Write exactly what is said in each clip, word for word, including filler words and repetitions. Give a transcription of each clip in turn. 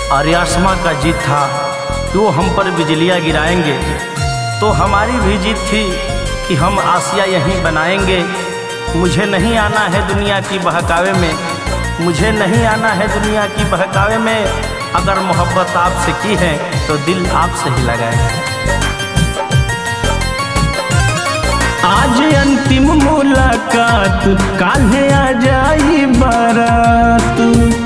और आसमां का जीत था कि वो हम पर बिजलियाँ गिराएंगे। तो हमारी भी जीत थी कि हम आसिया यहीं बनाएंगे। मुझे नहीं आना है दुनिया की बहकावे में, मुझे नहीं आना है दुनिया की बहकावे में। अगर मोहब्बत आपसे की है तो दिल आपसे ही लगाएंगे। आज अंतिम मुलाकात, काल्हे आ जाई बारात।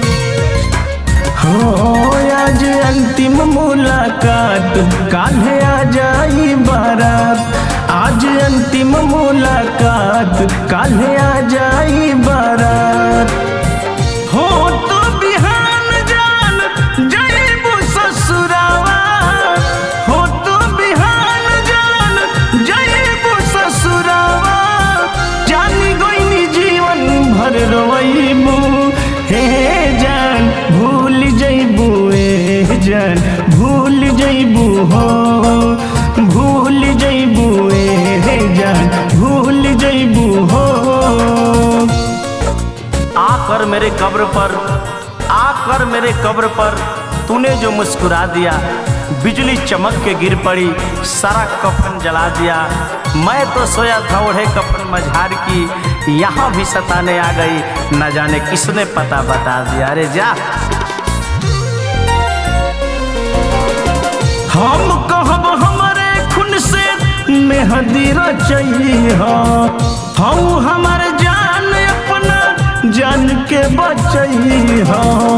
हो आज अंतिम मुलाकात, काल्हे आ जाई बारात। आज अंतिम मुलाकात, काल्हे आ जाई बारात। हो तो बिहान जान जइबू ससुरावा, हो तो बिहान जान जइबू ससुरावा। जानी गोइनी जीवन भर रोइबू, हे जान भूल जइबू, ए जान भूल जइबू, हो भूल जइबू, ए जान भूल जइबू, हो। आकर मेरे कब्र पर, आकर मेरे कब्र पर तूने जो मुस्कुरा दिया। बिजली चमक के गिर पड़ी, सारा कफन जला दिया। मैं तो सोया था ओढ़े कफन मझार की, यहाँ भी सताने आ गई, न जाने किसने पता बता दिया। अरे जा। हम कहब हमरे खून से मेहंदी रचइहा, हम हमर जान अपना जान के बचइहा।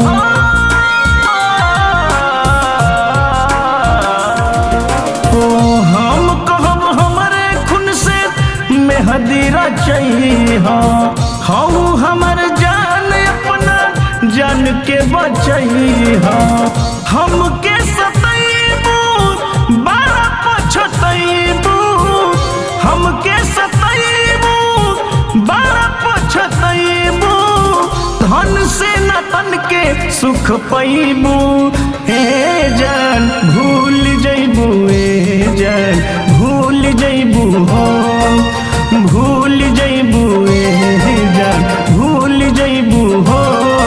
ओ हम कहब हमरे खून से मेहंदी रचइहा, हम हमर जान अपना जान के बचइहा। हमके सतइबू बड़ा पछतइबू, हमके सतइबू बड़ा पछतइबू। धन से न तन के सुख पइबू, हे जान भूल जइबू, ए जान भूल जइबू, हो भूल जइबू, ए जान भूल जइबू, हो।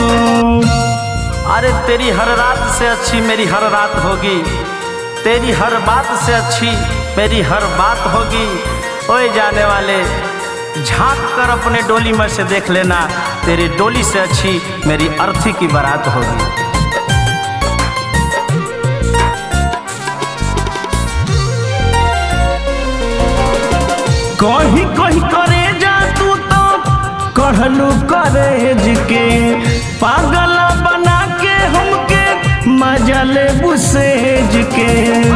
अरे तेरी हर रात से अच्छी मेरी हर रात होगी, तेरी हर बात से अच्छी मेरी हर बात होगी। ओए जाने वाले, झांक कर अपने डोली में से देख लेना, तेरी डोली से अच्छी मेरी अर्थी की बारात होगी। कहीं कहीं करे जा तू तो कहलू करेज के, पागल बना के हमके मजा ले बुसेज के।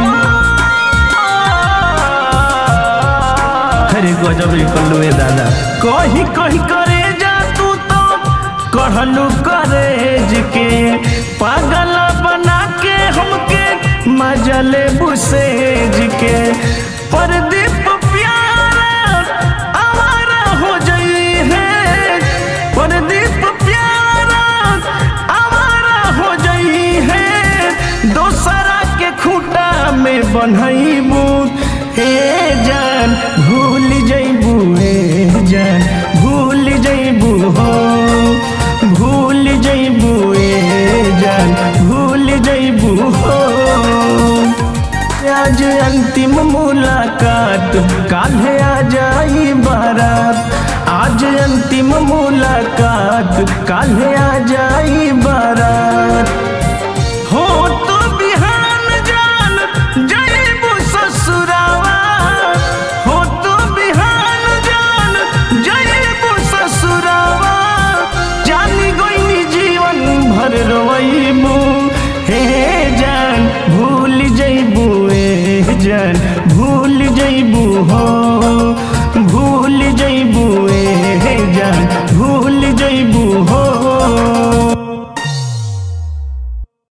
अरे गजब निकलू ए दादा। कहीं कहीं करे जा तू तो कहलू करेज के, पागल बना के हमके मजा ले बुसेज के। परदीप प्यारा आवारा हो जई है, परदीप प्यारा आवारा हो जई है। दोसरा के खूंटा में बन्हइबू, हे जान भूल जइबू, हे जान भूल जइबू, हो भूल जइबू, ए जान भूल जइबू, हो। आज अंतिम मुलाकात, काल्हे आ जाई बारात। आज अंतिम मुलाकात, काल्हे आ जाई